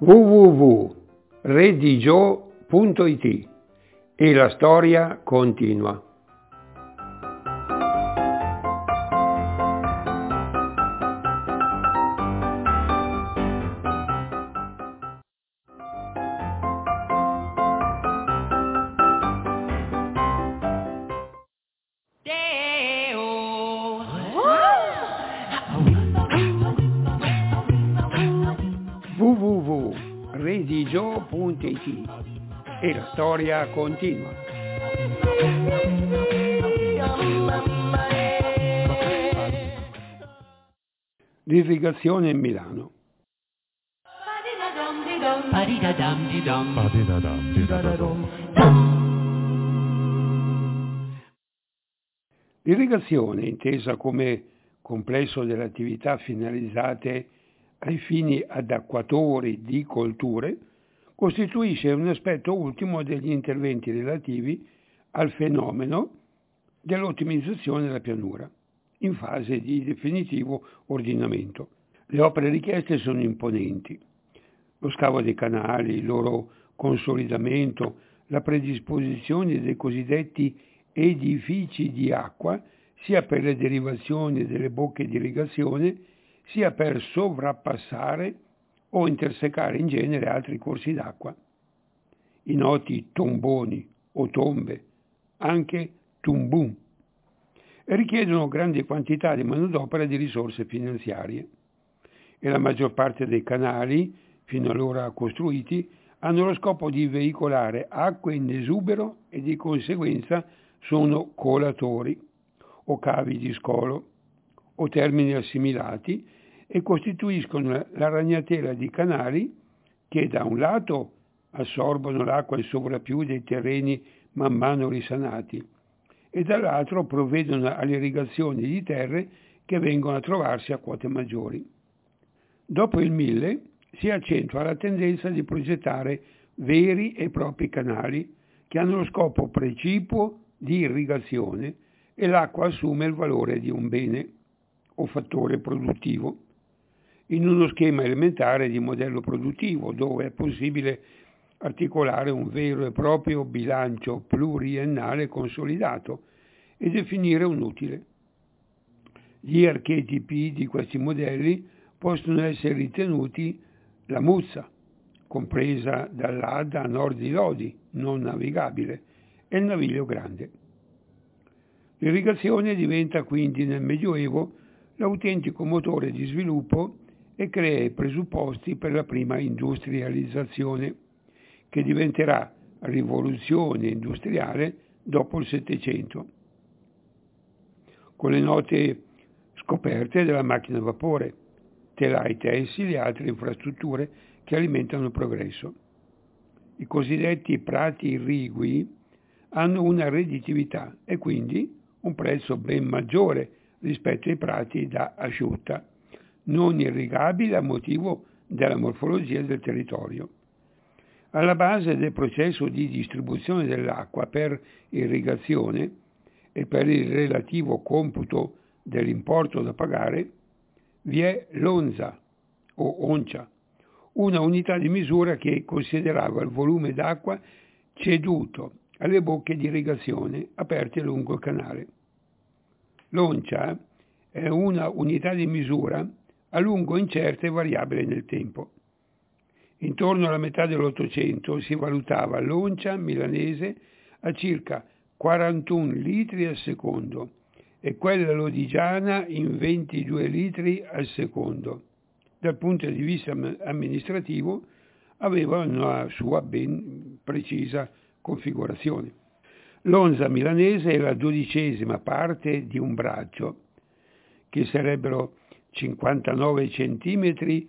www.redigio.it e la storia continua. www.redigio.it e la storia continua. L'irrigazione in Milano. L'irrigazione, intesa come complesso delle attività finalizzate ai fini adacquatori di colture, costituisce un aspetto ultimo degli interventi relativi al fenomeno dell'ottimizzazione della pianura, in fase di definitivo ordinamento. Le opere richieste sono imponenti. Lo scavo dei canali, il loro consolidamento, la predisposizione dei cosiddetti edifici di acqua, sia per le derivazioni delle bocche di irrigazione, sia per sovrappassare o intersecare in genere altri corsi d'acqua. I noti tomboni o tombe, anche tumbum, richiedono grandi quantità di manodopera e di risorse finanziarie. E la maggior parte dei canali, fino allora costruiti, hanno lo scopo di veicolare acque in esubero e di conseguenza sono colatori o cavi di scolo o termini assimilati e costituiscono la ragnatela di canali che da un lato assorbono l'acqua in sovrappiù dei terreni man mano risanati e dall'altro provvedono all'irrigazione di terre che vengono a trovarsi a quote maggiori. Dopo il 1000 si accentua la tendenza di progettare veri e propri canali che hanno lo scopo precipuo di irrigazione e l'acqua assume il valore di un bene o fattore produttivo, in uno schema elementare di modello produttivo dove è possibile articolare un vero e proprio bilancio pluriennale consolidato e definire un utile. Gli archetipi di questi modelli possono essere ritenuti la muzza, compresa dall'Adda a nord di Lodi, non navigabile, e il naviglio grande. L'irrigazione diventa quindi nel Medioevo l'autentico motore di sviluppo e crea i presupposti per la prima industrializzazione, che diventerà rivoluzione industriale dopo il Settecento, con le note scoperte della macchina a vapore, telai tessili e altre infrastrutture che alimentano il progresso. I cosiddetti prati irrigui hanno una redditività e quindi un prezzo ben maggiore rispetto ai prati da asciutta, non irrigabili a motivo della morfologia del territorio. Alla base del processo di distribuzione dell'acqua per irrigazione e per il relativo computo dell'importo da pagare vi è l'onza o oncia, una unità di misura che considerava il volume d'acqua ceduto alle bocche di irrigazione aperte lungo il canale. L'oncia è una unità di misura a lungo incerta e variabile nel tempo. Intorno alla metà dell'Ottocento si valutava l'oncia milanese a circa 41 litri al secondo e quella lodigiana in 22 litri al secondo. Dal punto di vista amministrativo aveva una sua ben precisa configurazione. L'onza milanese è la 12ª parte di un braccio, che sarebbero 59 centimetri,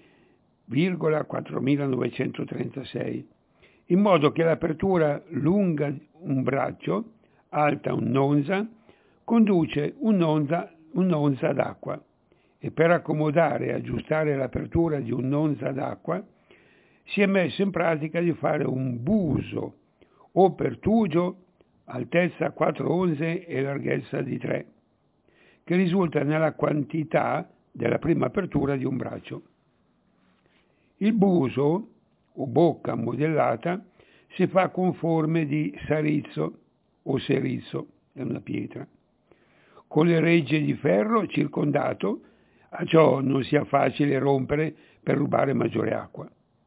4.936, in modo che l'apertura lunga un braccio, alta un'onza, conduce un'onza d'acqua e per accomodare e aggiustare l'apertura di un'onza d'acqua si è messo in pratica di fare un buso o pertugio altezza 4 onze e larghezza di 3, che risulta nella quantità della prima apertura di un braccio. Il buso o bocca modellata si fa con forme di sarizzo o serizzo, è una pietra, con le regge di ferro circondato, a ciò non sia facile rompere per rubare maggiore acqua.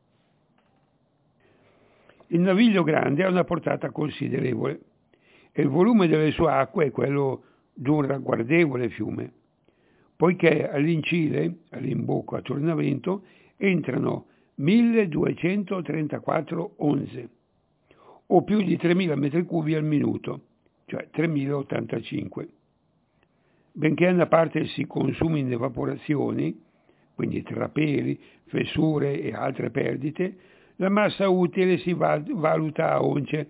Il naviglio grande ha una portata considerevole e il volume delle sue acque è quello di un ragguardevole fiume, poiché all'incile, all'imbocco a tornavento, entrano 1234 onze, o più di 3000 metri cubi al minuto, cioè 3085. Benché una parte si consumi in evaporazioni, quindi trapeli, fessure e altre perdite, la massa utile si valuta a once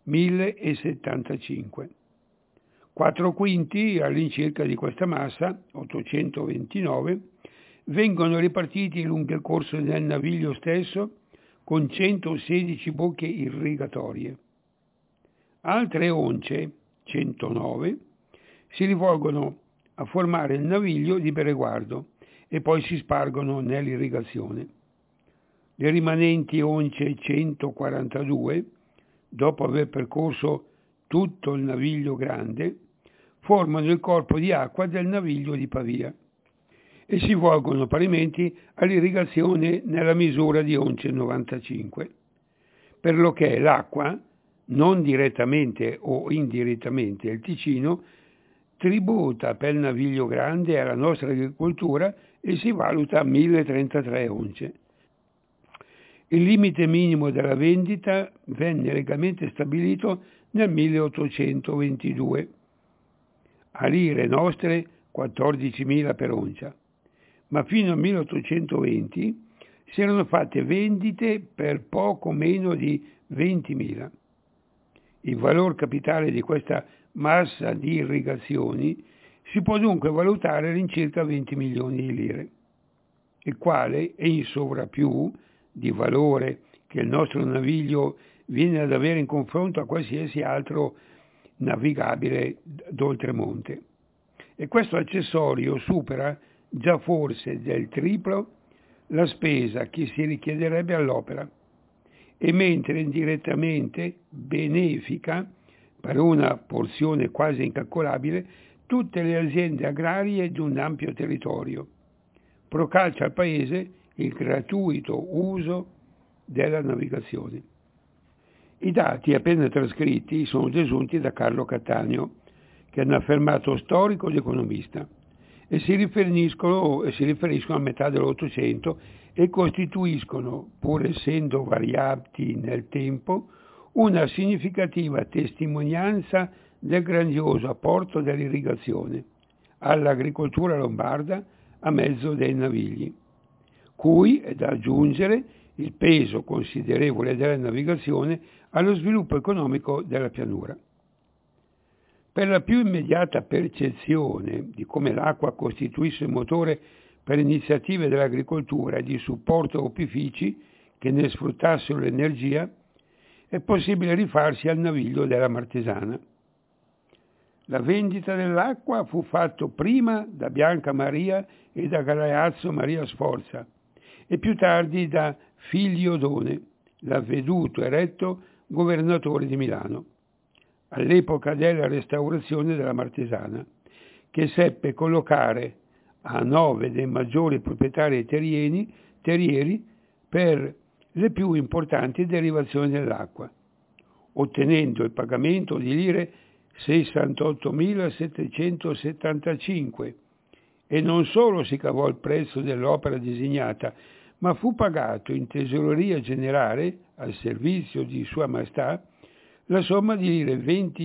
1075. 4 quinti all'incirca di questa massa, 829, vengono ripartiti lungo il corso del naviglio stesso con 116 bocche irrigatorie. Altre once, 109, si rivolgono a formare il naviglio di bereguardo e poi si spargono nell'irrigazione. Le rimanenti once 142, dopo aver percorso tutto il naviglio grande, formano il corpo di acqua del naviglio di Pavia e si volgono parimenti all'irrigazione nella misura di once 95, per lo che l'acqua, non direttamente o indirettamente il Ticino, tributa per il naviglio grande alla nostra agricoltura e si valuta a 1033 once. Il limite minimo della vendita venne legalmente stabilito nel 1822, a lire nostre 14.000 per oncia, ma fino al 1820 si erano fatte vendite per poco meno di 20.000. Il valor capitale di questa massa di irrigazioni si può dunque valutare all'incirca 20 milioni di lire, il quale è in sovrappiù di valore che il nostro naviglio viene ad avere in confronto a qualsiasi altro navigabile d'oltremonte. E questo accessorio supera già forse del triplo la spesa che si richiederebbe all'opera, e mentre indirettamente benefica per una porzione quasi incalcolabile tutte le aziende agrarie di un ampio territorio, procalcia al Paese il gratuito uso della navigazione. I dati appena trascritti sono desunti da Carlo Cattaneo, che è un affermato storico ed economista, e si riferiscono a metà dell'Ottocento e costituiscono, pur essendo variabili nel tempo, una significativa testimonianza del grandioso apporto dell'irrigazione all'agricoltura lombarda a mezzo dei navigli, cui è da aggiungere il peso considerevole della navigazione allo sviluppo economico della pianura. Per la più immediata percezione di come l'acqua costituisce il motore per iniziative dell'agricoltura e di supporto a opifici che ne sfruttassero l'energia, è possibile rifarsi al naviglio della Martesana. La vendita dell'acqua fu fatta prima da Bianca Maria e da Galeazzo Maria Sforza e più tardi da Figlio Odone, l'avveduto e retto governatore di Milano, all'epoca della restaurazione della Martesana, che seppe collocare a 9 dei maggiori proprietari terrieri per le più importanti derivazioni dell'acqua, ottenendo il pagamento di lire 68.775, e non solo si cavò il prezzo dell'opera designata, ma fu pagato in tesoreria generale al servizio di Sua Maestà la somma di lire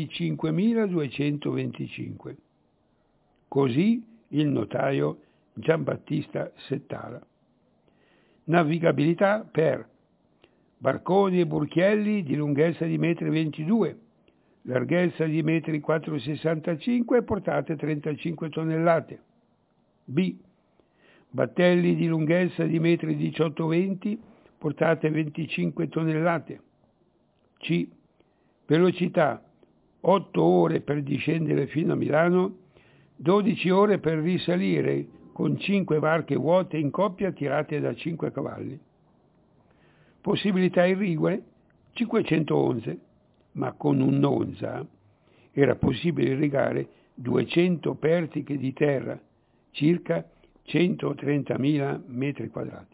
25.225. Così il notaio Giambattista Settala. Navigabilità per barconi e burchielli di lunghezza di 1,22 m, larghezza di 4,65 m e portate 35 tonnellate. B. Battelli di lunghezza di 1,18 m, portate 25 tonnellate. C. Velocità 8 ore per discendere fino a Milano, 12 ore per risalire con 5 barche vuote in coppia tirate da 5 cavalli. Possibilità irrigue? 511, ma con un'onza era possibile irrigare 200 pertiche di terra, circa 130.000 metri quadrati.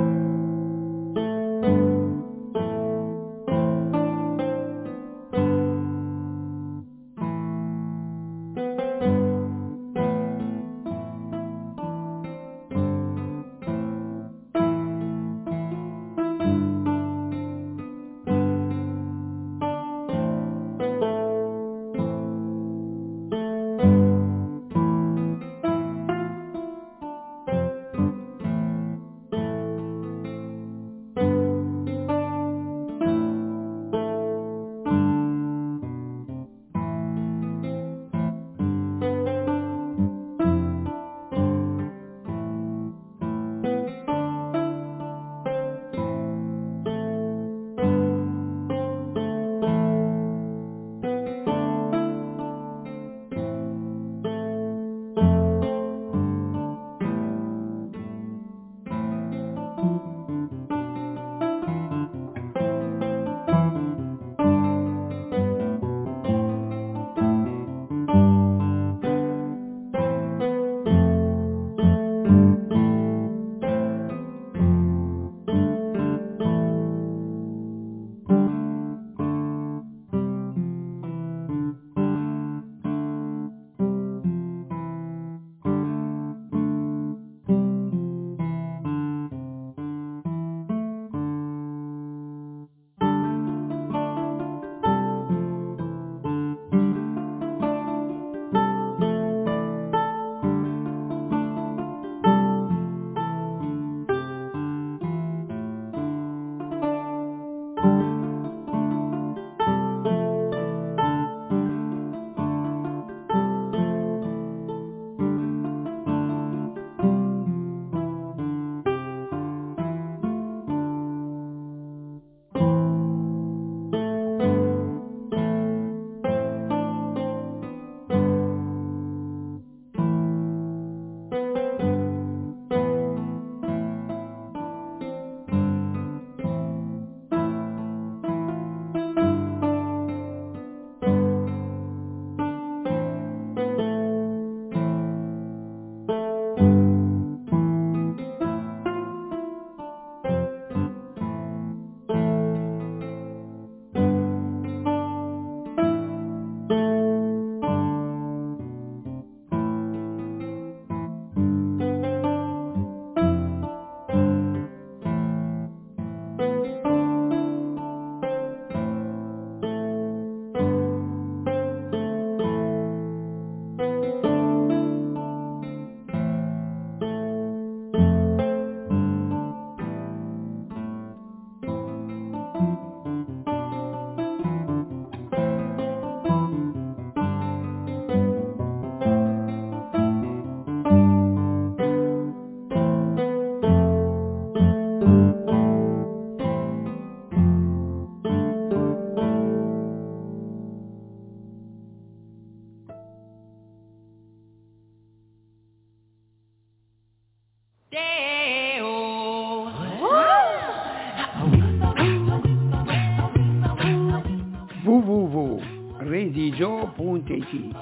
www.redigio.it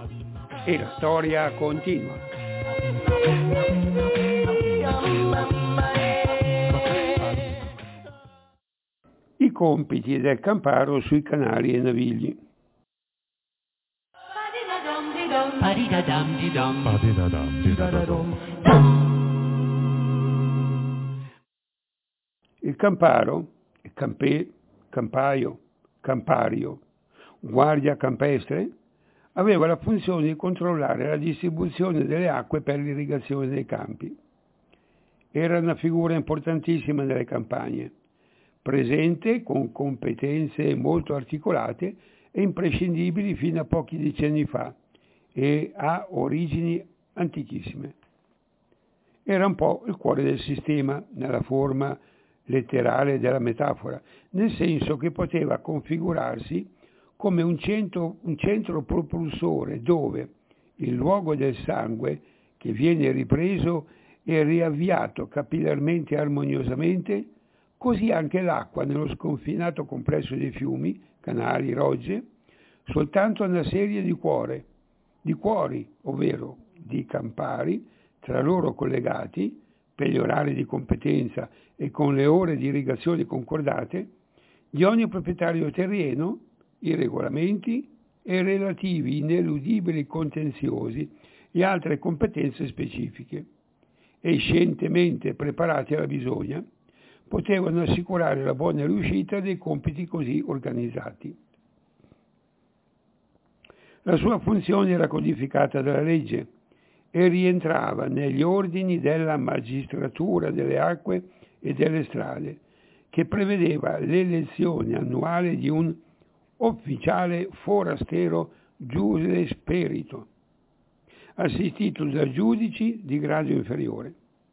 e la storia continua. I compiti del Camparo sui canali e navigli. Il Camparo, Campaio, Campario, guardia campestre, aveva la funzione di controllare la distribuzione delle acque per l'irrigazione dei campi. Era una figura importantissima nelle campagne, presente con competenze molto articolate e imprescindibili fino a pochi decenni fa e ha origini antichissime. Era un po' il cuore del sistema nella forma letterale della metafora, nel senso che poteva configurarsi come un centro propulsore dove il luogo del sangue che viene ripreso e riavviato capillarmente e armoniosamente Così anche l'acqua nello sconfinato complesso dei fiumi, canali, rogge, soltanto una serie di cuori, ovvero di campari, tra loro collegati, per gli orari di competenza e con le ore di irrigazione concordate, di ogni proprietario terreno, i regolamenti e relativi ineludibili contenziosi e altre competenze specifiche, e scientemente preparati alla bisogna, potevano assicurare la buona riuscita dei compiti così organizzati. La sua funzione era codificata dalla legge e rientrava negli ordini della magistratura delle acque e delle strade, che prevedeva l'elezione annuale di un ufficiale forastero iuris perito, assistito da giudici di grado inferiore.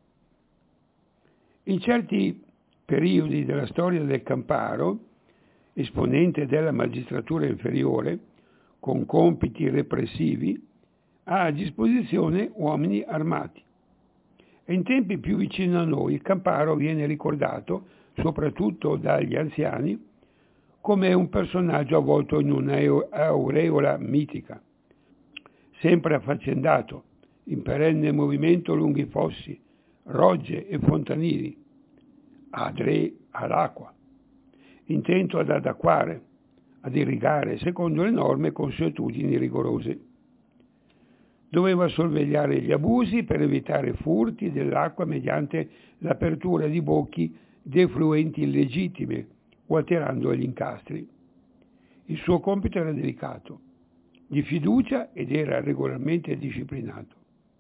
In certi periodi della storia del Camparo, esponente della magistratura inferiore, con compiti repressivi, ha a disposizione uomini armati. E in tempi più vicini a noi il Camparo viene ricordato, soprattutto dagli anziani, come un personaggio avvolto in un'aureola mitica, sempre affaccendato, in perenne movimento lungo i fossi, rogge e fontanili, all'acqua, intento ad acquare, ad irrigare secondo le norme e consuetudini rigorose. Doveva sorvegliare gli abusi per evitare furti dell'acqua mediante l'apertura di bocchi defluenti illegittime o attirando gli incastri. Il suo compito era delicato, di fiducia ed era regolarmente disciplinato.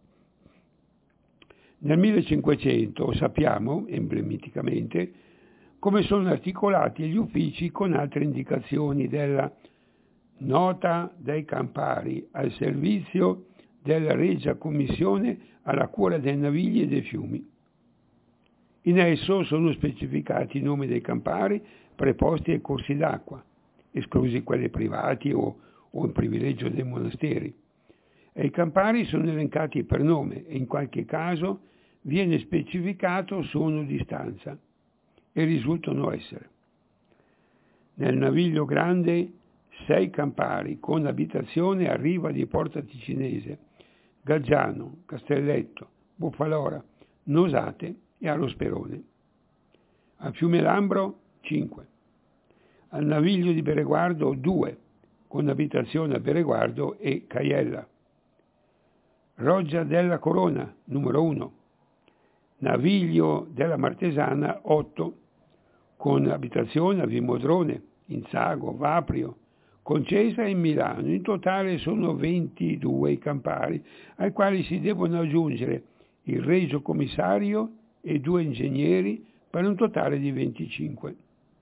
Nel 1500 sappiamo, emblematicamente, come sono articolati gli uffici con altre indicazioni della nota dei Campari al servizio della Regia Commissione alla cura dei navigli e dei fiumi. In esso sono specificati i nomi dei Campari preposti ai corsi d'acqua, esclusi quelli privati o in privilegio dei monasteri. E i Campari sono elencati per nome e in qualche caso viene specificato sono di stanza e risultano essere. Nel Naviglio Grande 6 Campari con abitazione a riva di Porta Ticinese, Gaggiano, Castelletto, Buffalora, Nosate e allo Sperone. A Fiume Lambro 5. Al Naviglio di Bereguardo 2 con abitazione a Bereguardo e Caiella. Roggia della Corona numero 1. Naviglio della Martesana 8 con abitazione a Vimodrone, Inzago, Vaprio, Concesa e Milano. In totale sono 22 i Campari, ai quali si devono aggiungere il regio commissario e 2 ingegneri per un totale di 25.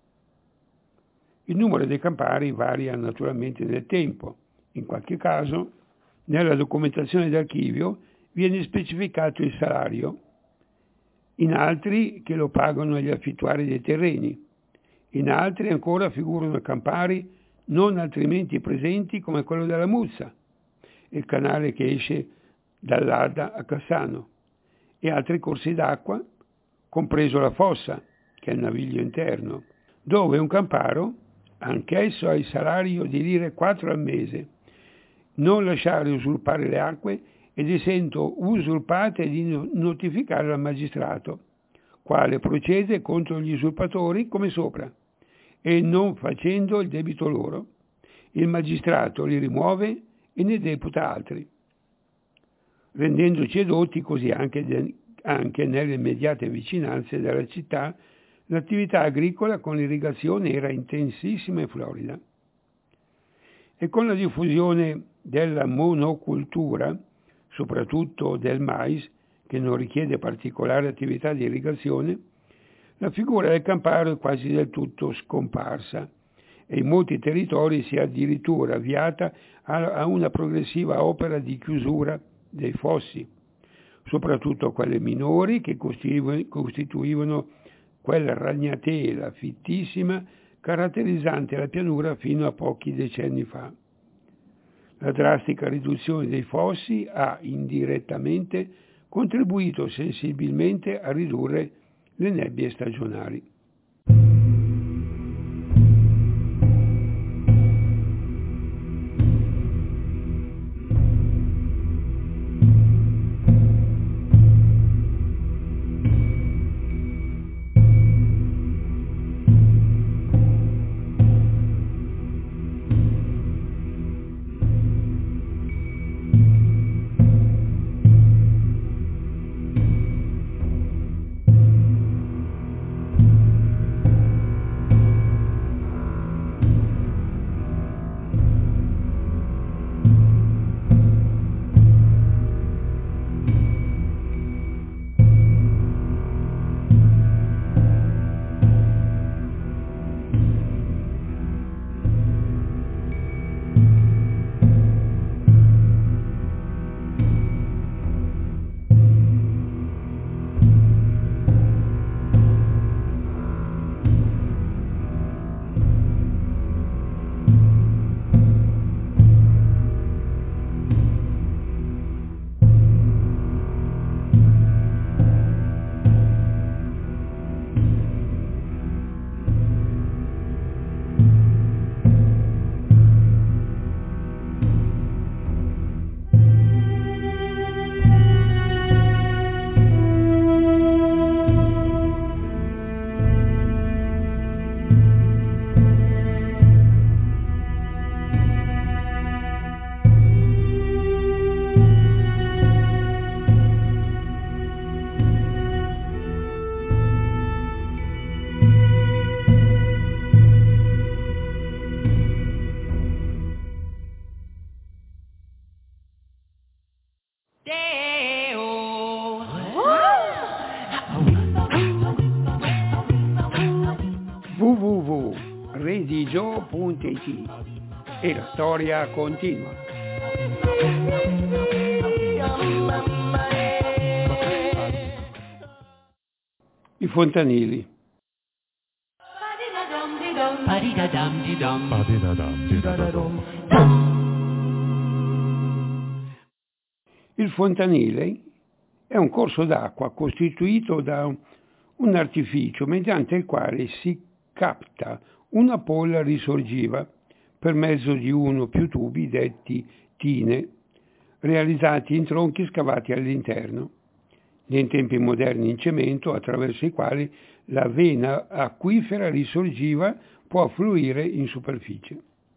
Il numero dei Campari varia naturalmente nel tempo. In qualche caso, nella documentazione d'archivio viene specificato il salario, in altri che lo pagano gli affittuari dei terreni, in altri ancora figurano Campari non altrimenti presenti come quello della Muzza, il canale che esce dall'Adda a Cassano, e altri corsi d'acqua, compreso la fossa, che è il naviglio interno, dove un Camparo, anch'esso ha il salario di lire 4 al mese, non lasciare usurpare le acque ed essendo usurpate di notificare al magistrato, quale procede contro gli usurpatori come sopra, e non facendo il debito loro, il magistrato li rimuove e ne deputa altri, rendendoci edotti così anche nelle immediate vicinanze della città l'attività agricola con l'irrigazione era intensissima e florida. E con la diffusione della monocultura, soprattutto del mais, che non richiede particolare attività di irrigazione, la figura del Camparo è quasi del tutto scomparsa e in molti territori si è addirittura avviata a una progressiva opera di chiusura dei fossi, soprattutto quelle minori che costituivano quella ragnatela fittissima caratterizzante la pianura fino a pochi decenni fa. La drastica riduzione dei fossi ha indirettamente contribuito sensibilmente a ridurre le nebbie stagionali. www.redigio.it e la storia continua. I fontanili. Il fontanile è un corso d'acqua costituito da un artificio mediante il quale si capta una polla risorgiva per mezzo di uno o più tubi detti tine, realizzati in tronchi scavati all'interno, nei tempi moderni in cemento, attraverso i quali la vena acquifera risorgiva può fluire in superficie.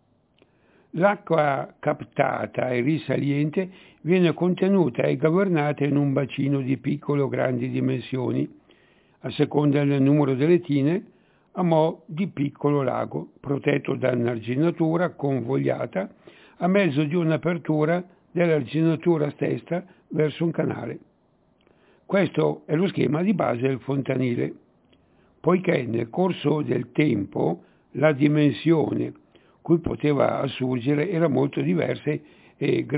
L'acqua captata e risaliente viene contenuta e governata in un bacino di piccole o grandi dimensioni, a seconda del numero delle tine, a mo' di piccolo lago, protetto da un'arginatura convogliata a mezzo di un'apertura dell'arginatura stessa verso un canale. Questo è lo schema di base del fontanile, poiché nel corso del tempo la dimensione cui poteva assurgere era molto diversa e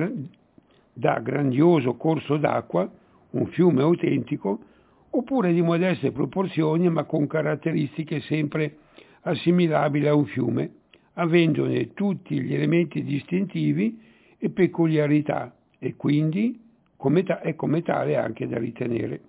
da grandioso corso d'acqua, un fiume autentico, oppure di modeste proporzioni ma con caratteristiche sempre assimilabili a un fiume, avendone tutti gli elementi distintivi e peculiarità e quindi è come tale anche da ritenere.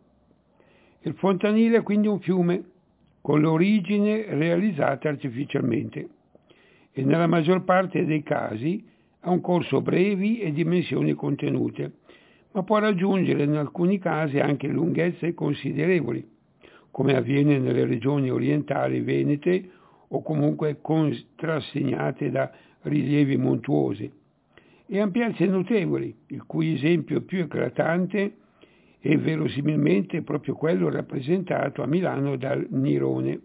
Il fontanile è quindi un fiume con l'origine realizzata artificialmente e nella maggior parte dei casi ha un corso brevi e dimensioni contenute, ma può raggiungere in alcuni casi anche lunghezze considerevoli, come avviene nelle regioni orientali venete o comunque contrassegnate da rilievi montuosi, e ampiezze notevoli, il cui esempio più eclatante è verosimilmente proprio quello rappresentato a Milano dal Nirone.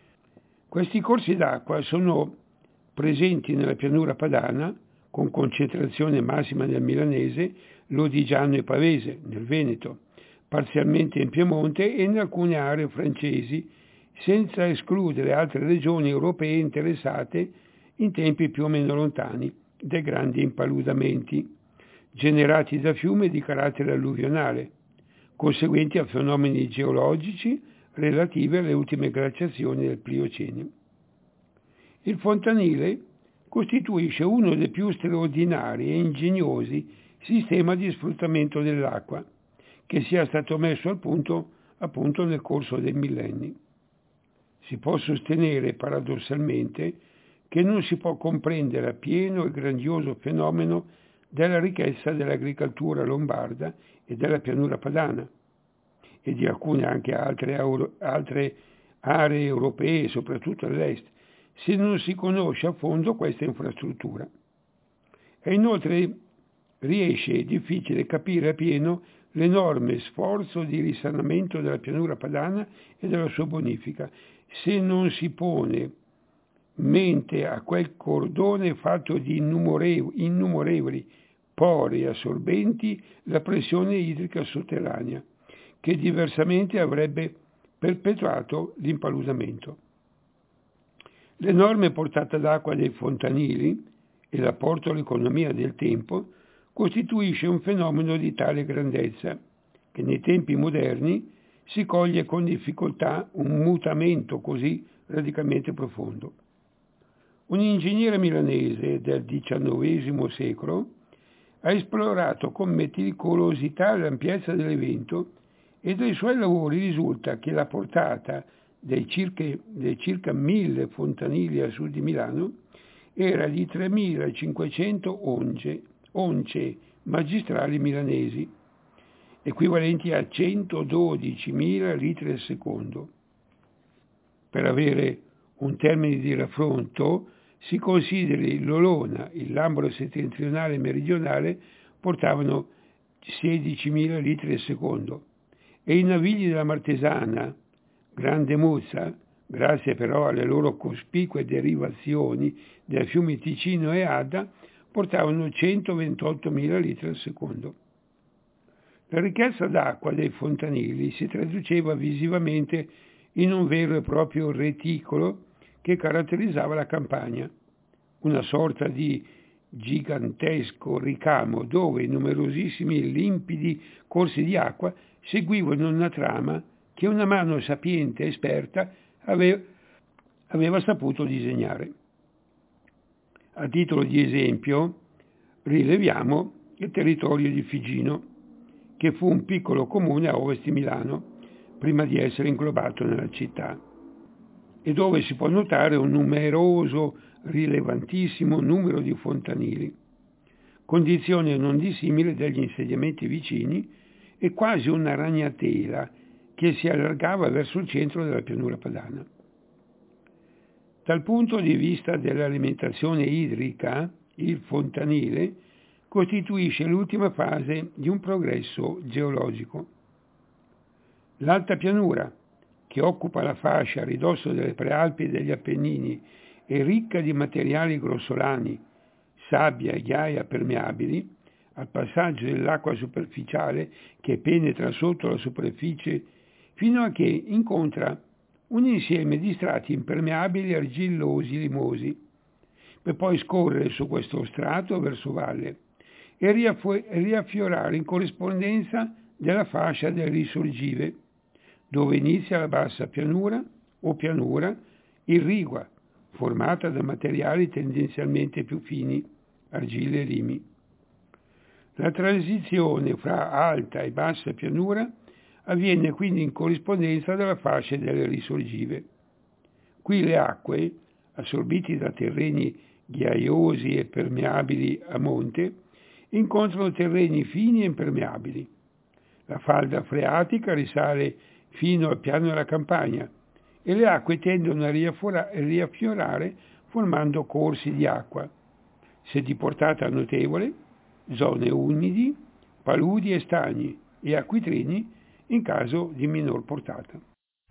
Questi corsi d'acqua sono presenti nella pianura padana, con concentrazione massima nel Milanese, Lodigiano e Pavese, nel Veneto, parzialmente in Piemonte e in alcune aree francesi, senza escludere altre regioni europee interessate in tempi più o meno lontani dai grandi impaludamenti generati da fiumi di carattere alluvionale, conseguenti a fenomeni geologici relativi alle ultime glaciazioni del Pliocene. Il fontanile costituisce uno dei più straordinari e ingegnosi sistemi di sfruttamento dell'acqua che sia stato messo al punto appunto nel corso dei millenni. Si può sostenere paradossalmente che non si può comprendere appieno il grandioso fenomeno della ricchezza dell'agricoltura lombarda e della pianura padana e di alcune anche altre aree europee, soprattutto all'est, se non si conosce a fondo questa infrastruttura. E inoltre riesce difficile capire appieno l'enorme sforzo di risanamento della pianura padana e della sua bonifica, se non si pone mente a quel cordone fatto di innumerevoli pori assorbenti la pressione idrica sotterranea, che diversamente avrebbe perpetuato l'impaludamento. L'enorme portata d'acqua dei fontanili e l'apporto all'economia del tempo costituisce un fenomeno di tale grandezza che nei tempi moderni si coglie con difficoltà un mutamento così radicalmente profondo. Un ingegnere milanese del XIX secolo ha esplorato con meticolosità l'ampiezza dell'evento e dai suoi lavori risulta che la portata dei circa 1000 fontanili a sud di Milano era di 3500 once magistrali milanesi, equivalenti a 112.000 litri al secondo. Per avere un termine di raffronto, si consideri l'Olona, il Lambro settentrionale e meridionale portavano 16.000 litri al secondo e i navigli della Martesana, Grande Muzza, grazie però alle loro cospicue derivazioni dai fiumi Ticino e Adda, portavano 128.000 litri al secondo. La ricchezza d'acqua dei fontanili si traduceva visivamente in un vero e proprio reticolo che caratterizzava la campagna, una sorta di gigantesco ricamo dove numerosissimi limpidi corsi di acqua seguivano una trama che una mano sapiente e esperta aveva saputo disegnare. A titolo di esempio rileviamo il territorio di Figino, che fu un piccolo comune a ovest di Milano prima di essere inglobato nella città, e dove si può notare un numeroso, rilevantissimo numero di fontanili, condizione non dissimile dagli insediamenti vicini e quasi una ragnatela che si allargava verso il centro della pianura padana. Dal punto di vista dell'alimentazione idrica, il fontanile costituisce l'ultima fase di un progresso geologico. L'alta pianura, che occupa la fascia a ridosso delle Prealpi e degli Appennini, è ricca di materiali grossolani, sabbia e ghiaia permeabili, al passaggio dell'acqua superficiale che penetra sotto la superficie fino a che incontra un insieme di strati impermeabili argillosi limosi, per poi scorrere su questo strato verso valle e riaffiorare in corrispondenza della fascia del risorgive, dove inizia la bassa pianura o pianura irrigua, formata da materiali tendenzialmente più fini, argille e limi. La transizione fra alta e bassa pianura avviene quindi in corrispondenza della fascia delle risorgive. Qui le acque, assorbite da terreni ghiaiosi e permeabili a monte, incontrano terreni fini e impermeabili. La falda freatica risale fino al piano della campagna e le acque tendono a riaffiorare formando corsi di acqua, se di portata notevole, zone umidi, paludi e stagni e acquitrini in caso di minor portata.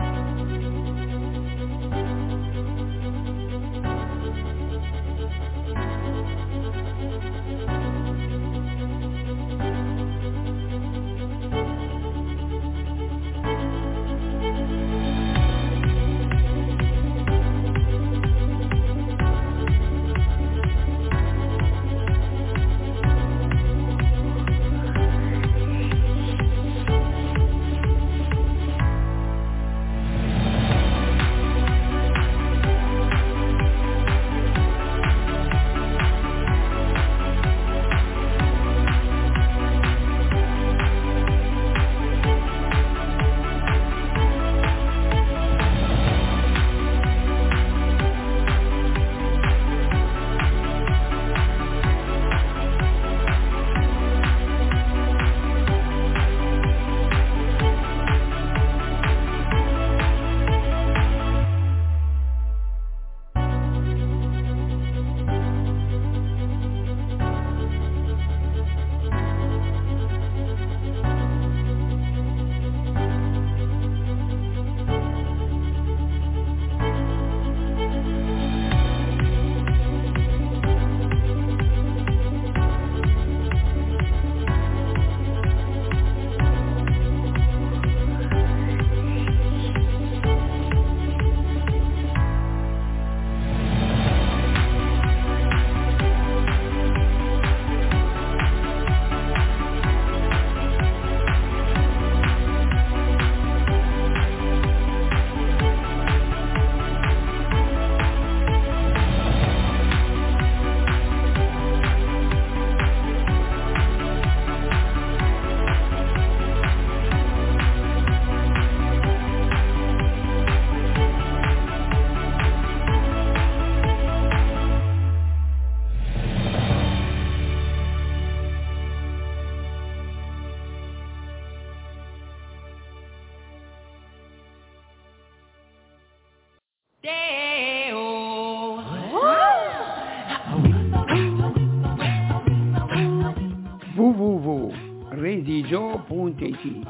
www.redigio.it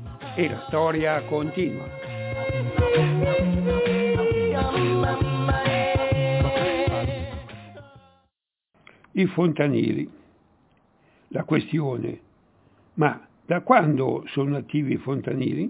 e la storia continua. I fontanili. La questione: ma Da quando sono attivi i fontanili?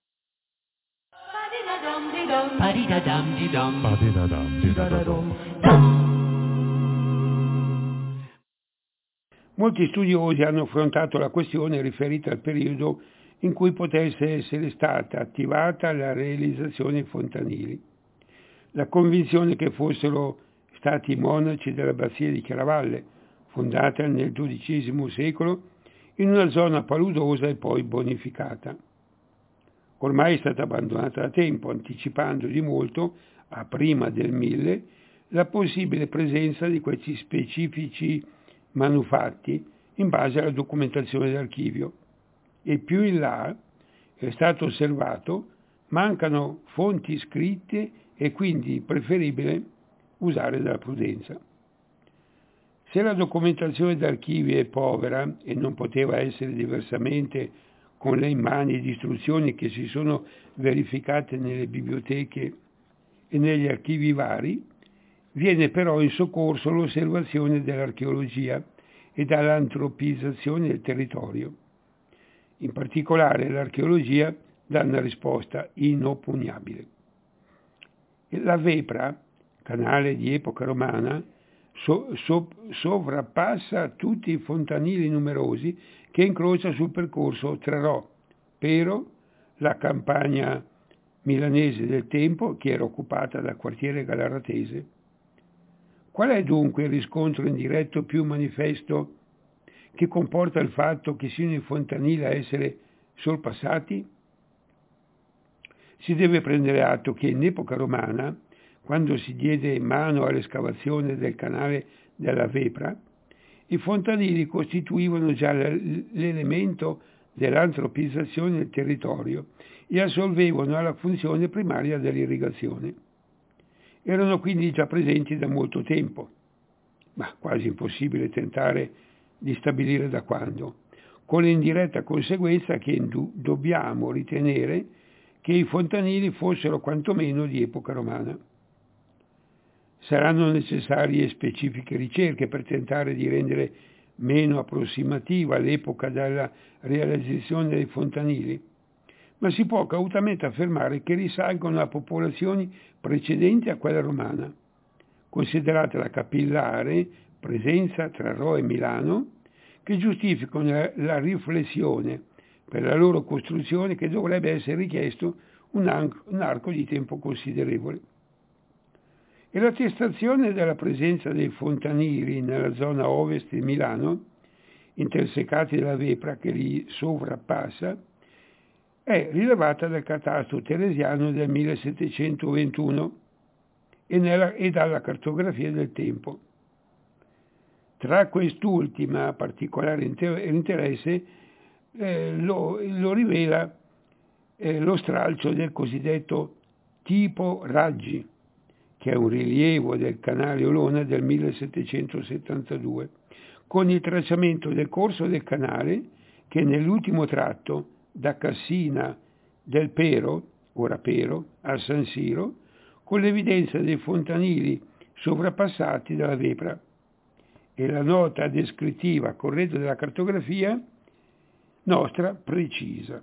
Molti studiosi hanno affrontato la questione riferita al periodo in cui potesse essere stata attivata la realizzazione dei fontanili. La convinzione che fossero stati i monaci dell'abbazia di Chiaravalle, fondata nel XII secolo, in una zona paludosa e poi bonificata. Ormai è stata abbandonata da tempo, anticipando di molto, a prima del 1000, la possibile presenza di questi specifici manufatti in base alla documentazione d'archivio. E più in là è stato osservato mancano fonti scritte e quindi preferibile usare della prudenza. Se la documentazione d'archivio è povera, e non poteva essere diversamente con le immani distruzioni che si sono verificate nelle biblioteche e negli archivi vari, viene però in soccorso l'osservazione dell'archeologia e dall'antropizzazione del territorio. In particolare l'archeologia dà una risposta inoppugnabile. La Vepra, canale di epoca romana, sovrappassa tutti i fontanili numerosi che incrocia sul percorso Trarò, Pero, la campagna milanese del tempo, che era occupata dal quartiere galaratese. Qual è dunque il riscontro indiretto più manifesto che comporta il fatto che siano i fontanili a essere sorpassati? Si deve prendere atto che in epoca romana, quando si diede mano all'escavazione del canale della Vepra, i fontanili costituivano già l'elemento dell'antropizzazione del territorio e assolvevano alla funzione primaria dell'irrigazione. Erano quindi già presenti da molto tempo, ma quasi impossibile tentare di stabilire da quando, con l'indiretta conseguenza che dobbiamo ritenere che i fontanili fossero quantomeno di epoca romana. Saranno necessarie specifiche ricerche per tentare di rendere meno approssimativa l'epoca della realizzazione dei fontanili, ma si può cautamente affermare che risalgono a popolazioni precedenti a quella romana, considerata la capillare presenza tra Rho e Milano, che giustificano la riflessione per la loro costruzione che dovrebbe essere richiesto un arco di tempo considerevole. E l'attestazione della presenza dei fontanili nella zona ovest di Milano, intersecati dalla Vepra che li sovrappassa, è rilevata dal catasto teresiano del 1721 e dalla cartografia del tempo. Tra quest'ultima particolare interesse lo rivela lo stralcio del cosiddetto tipo Raggi, che è un rilievo del canale Olona del 1772, con il tracciamento del corso del canale che nell'ultimo tratto da Cassina del Pero, ora Pero, a San Siro, con l'evidenza dei fontanili sovrappassati dalla Vepra e la nota descrittiva corretta della cartografia nostra precisa.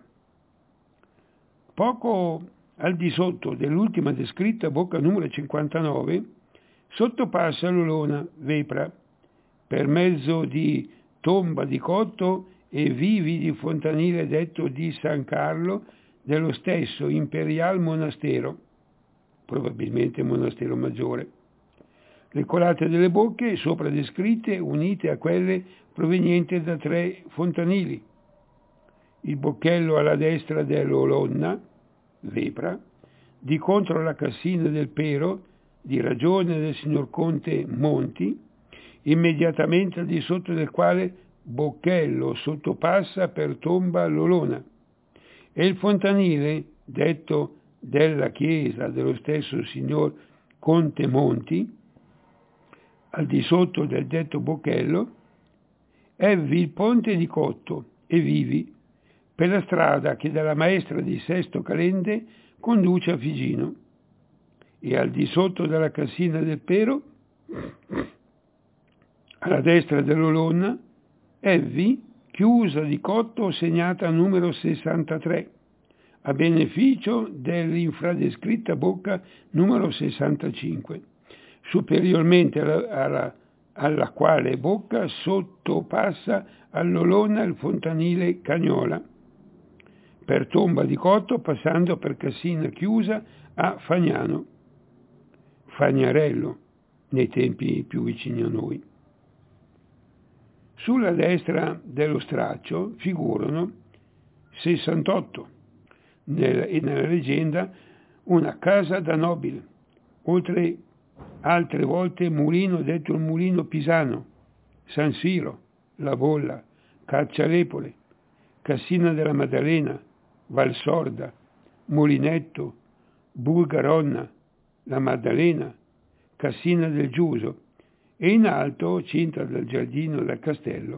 Poco al di sotto dell'ultima descritta bocca numero 59 sottopassa l'Olona Vepra per mezzo di tomba di Cotto e vivi di fontanile detto di San Carlo dello stesso imperial monastero, probabilmente monastero maggiore. Le colate delle bocche sopra descritte unite a quelle provenienti da 3 fontanili. Il bocchello alla destra dell'Olonna, Vepra, di contro la Cassina del Pero, di ragione del signor Conte Monti, immediatamente al di sotto del quale bocchello sottopassa per tomba l'Olona, e il fontanile, detto della chiesa dello stesso signor Conte Monti, al di sotto del detto bocchello, evvi il ponte di Cotto e vivi per la strada che dalla maestra di Sesto Calende conduce a Figino, e al di sotto della Cassina del Pero, alla destra dell'Olonna, evvi chiusa di Cotto segnata numero 63, a beneficio dell'infradescritta bocca numero 65, superiormente alla quale bocca sottopassa all'Olona il fontanile Cagnola, per Tomba di Cotto passando per Cassina Chiusa a Fagnano, Fagnarello, nei tempi più vicini a noi. Sulla destra dello straccio figurano 68 e nella leggenda una casa da nobile, oltre altre volte mulino detto il mulino pisano, San Siro, La Bolla, Caccialepole, Cassina della Maddalena, Valsorda, Molinetto, Bulgaronna, La Maddalena, Cassina del Giuso e in alto Cinta del Giardino del Castello.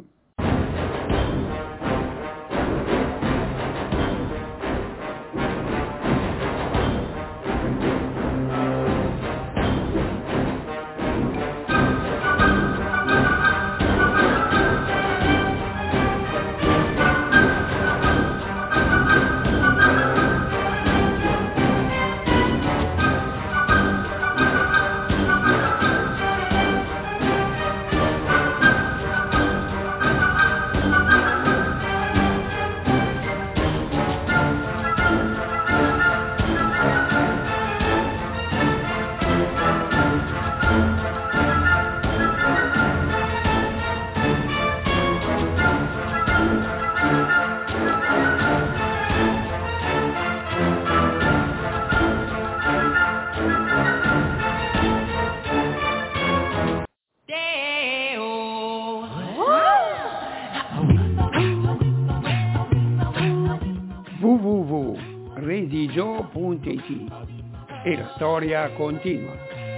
www.redigio.it e la storia continua.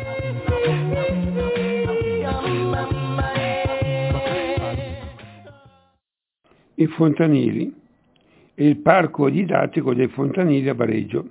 I Fontanili e il parco didattico dei Fontanili a Bareggio.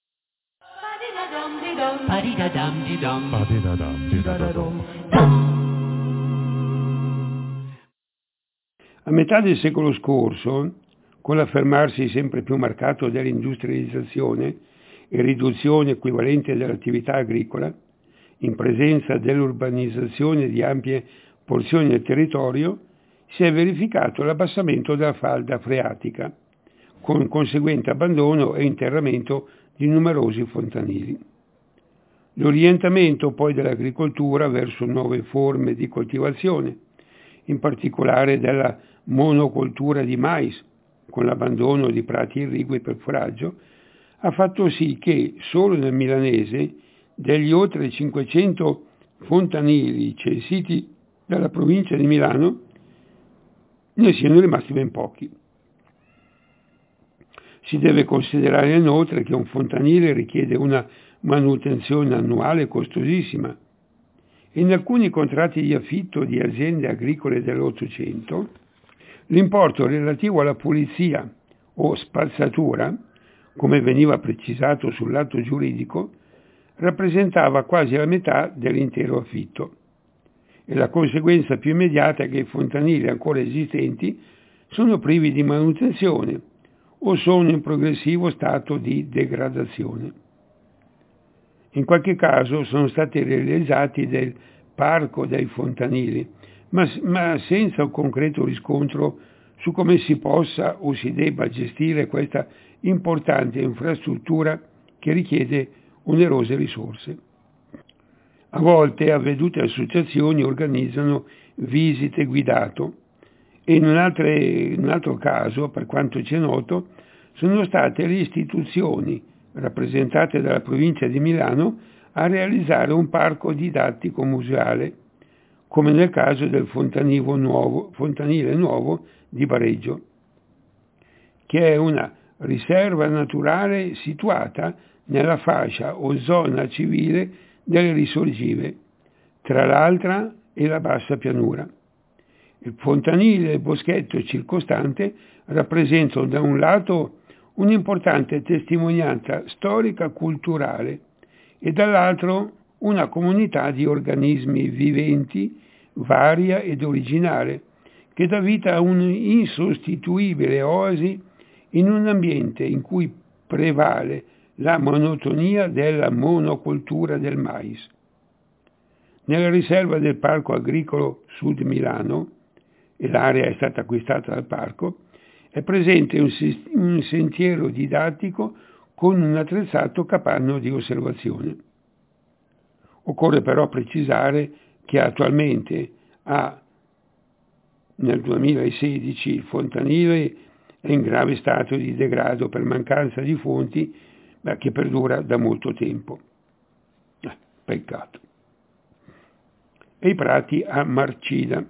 A metà del secolo scorso, con l'affermarsi sempre più marcato dell'industrializzazione e riduzione equivalente dell'attività agricola, in presenza dell'urbanizzazione di ampie porzioni del territorio, si è verificato l'abbassamento della falda freatica, con conseguente abbandono e interramento di numerosi fontanili. L'orientamento poi dell'agricoltura verso nuove forme di coltivazione, in particolare della monocoltura di mais, con l'abbandono di prati irrigui per foraggio, ha fatto sì che solo nel milanese, degli oltre 500 fontanili censiti dalla provincia di Milano, ne siano rimasti ben pochi. Si deve considerare inoltre che un fontanile richiede una manutenzione annuale costosissima e in alcuni contratti di affitto di aziende agricole dell'Ottocento l'importo relativo alla pulizia o spazzatura, come veniva precisato sull'atto giuridico, rappresentava quasi la metà dell'intero affitto. E la conseguenza più immediata è che i fontanili ancora esistenti sono privi di manutenzione o sono in progressivo stato di degradazione. In qualche caso sono stati realizzati del parco dei fontanili, ma senza un concreto riscontro su come si possa o si debba gestire questa importante infrastruttura che richiede onerose risorse. A volte avvedute associazioni organizzano visite guidato e in un altro caso, per quanto ci è noto, sono state le istituzioni rappresentate dalla provincia di Milano a realizzare un parco didattico museale, come nel caso del fontanile nuovo di Bareggio, che è una riserva naturale situata nella fascia o zona civile delle risorgive, tra l'Altra e la bassa pianura. Il fontanile e il boschetto circostante rappresentano da un lato un'importante testimonianza storica culturale e dall'altro una comunità di organismi viventi, varia ed originale, che dà vita a un'insostituibile oasi in un ambiente in cui prevale la monotonia della monocoltura del mais. Nella riserva del Parco Agricolo Sud Milano, e l'area è stata acquistata dal parco, è presente un sentiero didattico con un attrezzato capanno di osservazione. Occorre però precisare che attualmente nel 2016 il fontanile è in grave stato di degrado per mancanza di fonti, che perdura da molto tempo. Peccato. E i prati a marcida.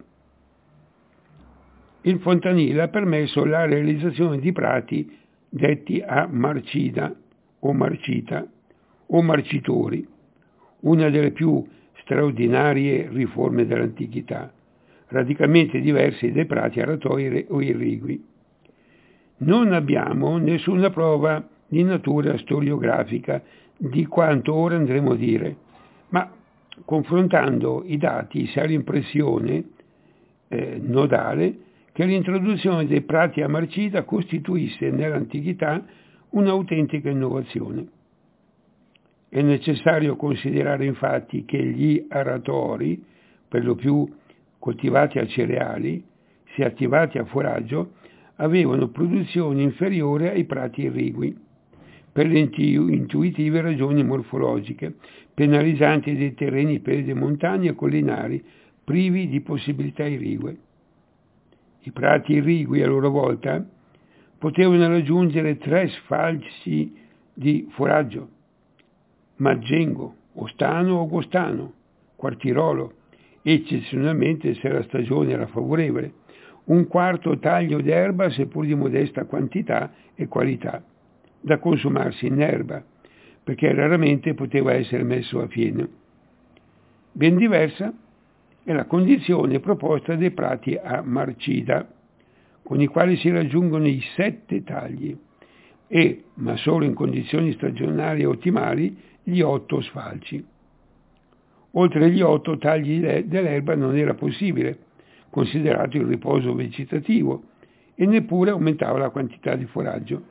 Il fontanile ha permesso la realizzazione di prati detti a marcida o marcita o marcitori, una delle più straordinarie riforme dell'antichità, radicalmente diversi dai prati aratoi o irrigui. Non abbiamo nessuna prova di natura storiografica di quanto ora andremo a dire, ma confrontando i dati si ha l'impressione nodale che l'introduzione dei prati a marcida costituisse nell'antichità un'autentica innovazione. È necessario considerare infatti che gli aratori, per lo più coltivati a cereali, se attivati a foraggio, avevano produzione inferiore ai prati irrigui, per le intuitive ragioni morfologiche, penalizzanti dei terreni pedemontani e collinari, privi di possibilità irrigue. I prati irrigui, a loro volta, potevano raggiungere 3 sfalci di foraggio, maggengo, ostano o gostano, quartirolo, eccezionalmente se la stagione era favorevole, un quarto taglio d'erba seppur di modesta quantità e qualità, da consumarsi in erba, perché raramente poteva essere messo a fieno. Ben diversa è la condizione proposta dei prati a marcida, con i quali si raggiungono i 7 tagli e, ma solo in condizioni stagionali ottimali, gli 8 sfalci. Oltre gli 8 tagli dell'erba non era possibile, considerato il riposo vegetativo, e neppure aumentava la quantità di foraggio.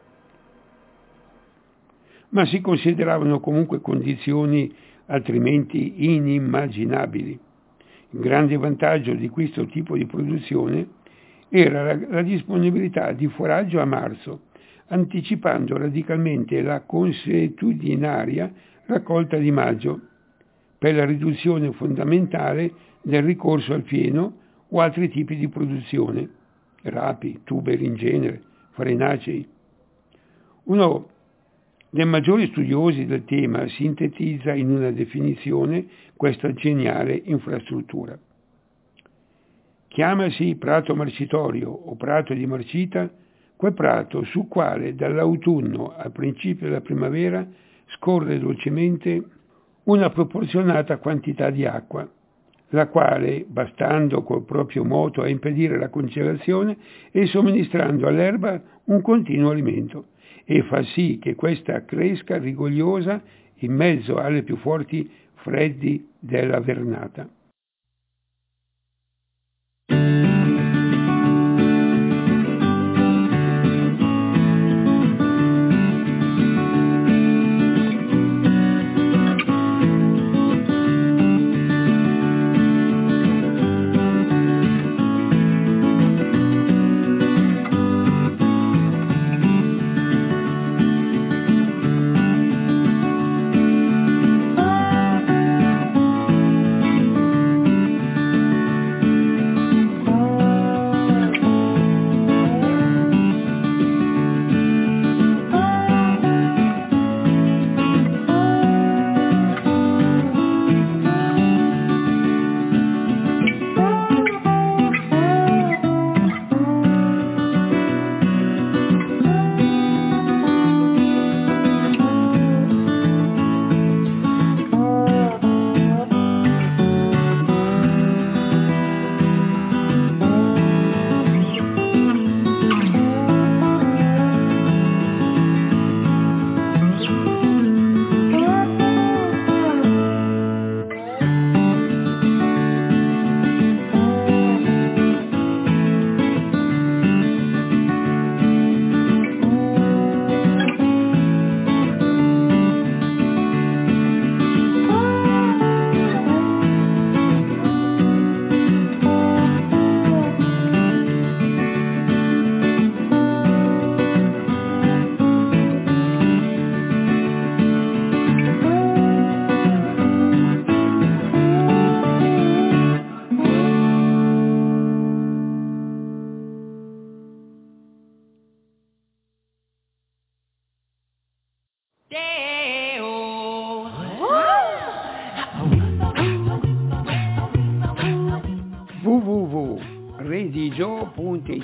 Ma si consideravano comunque condizioni altrimenti inimmaginabili. Il grande vantaggio di questo tipo di produzione era la disponibilità di foraggio a marzo, anticipando radicalmente la consuetudinaria raccolta di maggio, per la riduzione fondamentale del ricorso al fieno o altri tipi di produzione, rapi, tuberi in genere, farinacei. Uno dei maggiori studiosi del tema sintetizza in una definizione questa geniale infrastruttura. Chiamasi prato marcitorio o prato di marcita quel prato sul quale dall'autunno al principio della primavera scorre dolcemente una proporzionata quantità di acqua, la quale, bastando col proprio moto a impedire la congelazione e somministrando all'erba un continuo alimento, e fa sì che questa cresca rigogliosa in mezzo alle più forti freddi della vernata.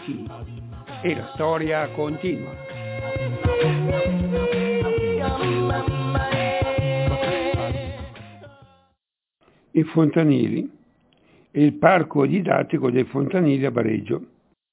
avanti e la storia continua. I Fontanili e il parco didattico dei Fontanili a Bareggio.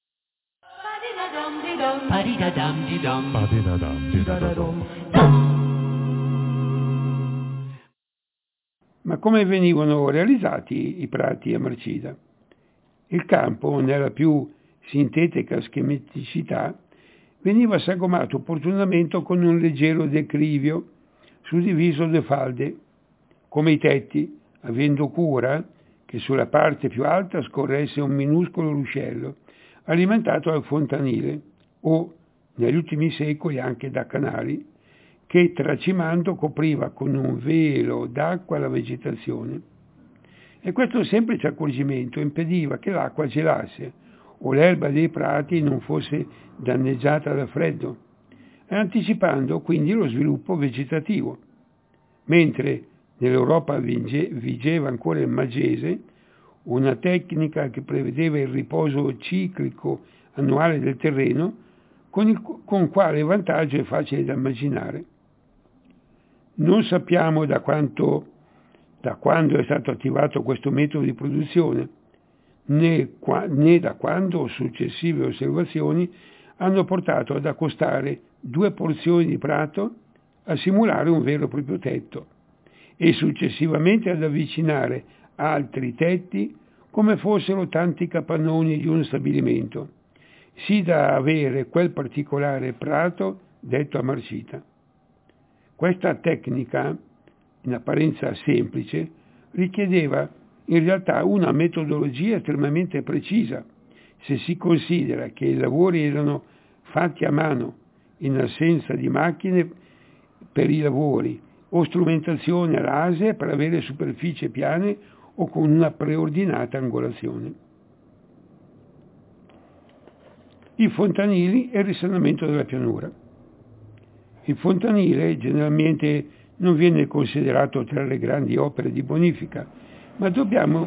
Ma come venivano realizzati i prati a Marcida? Il campo, nella più sintetica schematicità, veniva sagomato opportunamente con un leggero declivio suddiviso da falde, come i tetti, avendo cura che sulla parte più alta scorresse un minuscolo ruscello, alimentato dal fontanile, o, negli ultimi secoli, anche da canali, che tracimando copriva con un velo d'acqua la vegetazione. E questo semplice accorgimento impediva che l'acqua gelasse o l'erba dei prati non fosse danneggiata dal freddo, anticipando quindi lo sviluppo vegetativo. Mentre nell'Europa vigeva ancora il magese, una tecnica che prevedeva il riposo ciclico annuale del terreno, con quale vantaggio è facile da immaginare. Non sappiamo da quando è stato attivato questo metodo di produzione, né da quando successive osservazioni hanno portato ad accostare 2 porzioni di prato a simulare un vero e proprio tetto e successivamente ad avvicinare altri tetti come fossero tanti capannoni di uno stabilimento, sì da avere quel particolare prato detto a marcita. Questa tecnica, in apparenza semplice, richiedeva in realtà una metodologia estremamente precisa, se si considera che i lavori erano fatti a mano, in assenza di macchine per i lavori o strumentazione a laser per avere superfici piane o con una preordinata angolazione. I fontanili e il risanamento della pianura. Il fontanile generalmente non viene considerato tra le grandi opere di bonifica, ma dobbiamo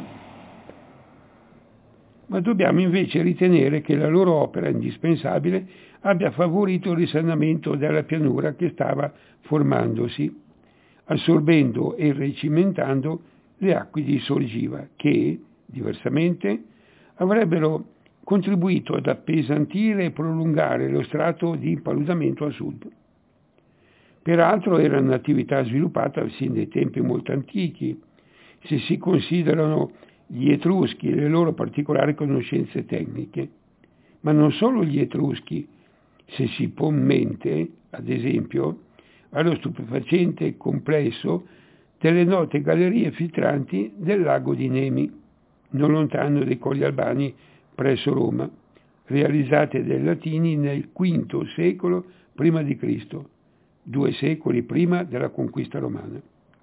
invece ritenere che la loro opera indispensabile abbia favorito il risanamento della pianura che stava formandosi, assorbendo e recimentando le acque di sorgiva che, diversamente, avrebbero contribuito ad appesantire e prolungare lo strato di impaludamento a sud. Peraltro era un'attività sviluppata sin dai tempi molto antichi, se si considerano gli Etruschi e le loro particolari conoscenze tecniche. Ma non solo gli Etruschi, se si pone in mente, ad esempio, allo stupefacente complesso delle note gallerie filtranti del lago di Nemi, non lontano dai Colli Albani presso Roma, realizzate dai Latini nel V secolo prima di Cristo, 2 secoli prima della conquista romana.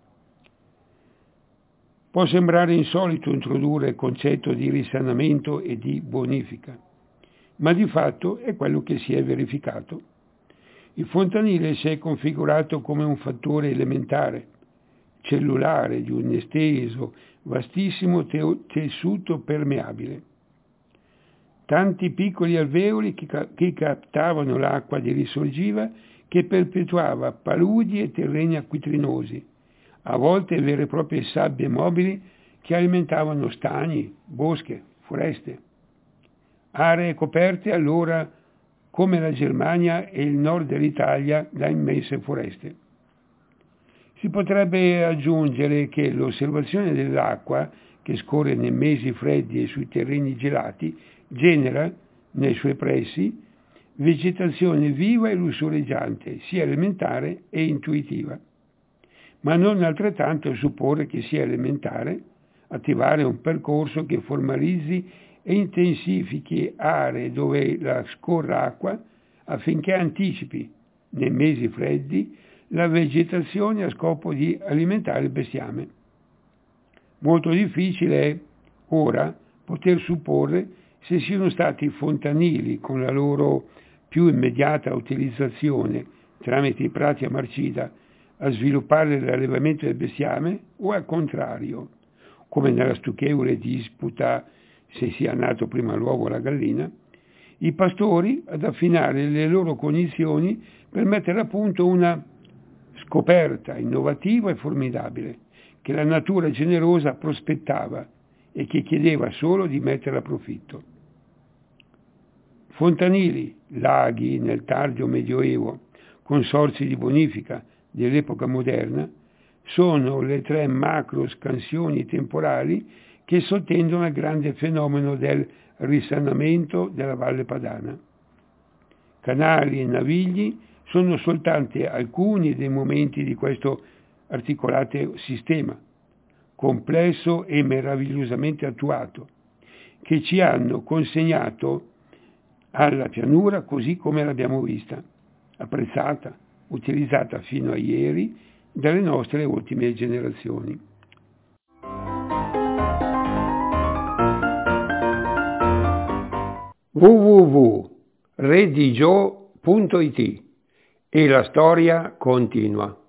Può sembrare insolito introdurre il concetto di risanamento e di bonifica, ma di fatto è quello che si è verificato. Il fontanile si è configurato come un fattore elementare, cellulare di un esteso, vastissimo tessuto permeabile. Tanti piccoli alveoli che captavano l'acqua di risorgiva che perpetuava paludi e terreni acquitrinosi, a volte vere e proprie sabbie mobili che alimentavano stagni, bosche, foreste. Aree coperte allora come la Germania e il nord dell'Italia da immense foreste. Si potrebbe aggiungere che l'osservazione dell'acqua che scorre nei mesi freddi e sui terreni gelati genera, nei suoi pressi, vegetazione viva e lussureggiante, sia elementare e intuitiva. Ma non altrettanto supporre che sia elementare attivare un percorso che formalizzi e intensifichi aree dove la scorra acqua affinché anticipi, nei mesi freddi, la vegetazione a scopo di alimentare il bestiame. Molto difficile è, ora, poter supporre se siano stati i fontanili, con la loro più immediata utilizzazione tramite i prati a marcida, a sviluppare l'allevamento del bestiame, o al contrario, come nella stucchevole disputa se sia nato prima l'uovo o la gallina, i pastori ad affinare le loro cognizioni per mettere a punto una scoperta innovativa e formidabile che la natura generosa prospettava e che chiedeva solo di mettere a profitto. Fontanili, laghi nel tardo Medioevo, consorzi di bonifica dell'epoca moderna, sono le 3 macro scansioni temporali che sottendono al grande fenomeno del risanamento della Valle Padana. Canali e navigli sono soltanto alcuni dei momenti di questo articolato sistema, complesso e meravigliosamente attuato, che ci hanno consegnato alla pianura così come l'abbiamo vista, apprezzata, utilizzata fino a ieri dalle nostre ultime generazioni. www.redigio.it e la storia continua.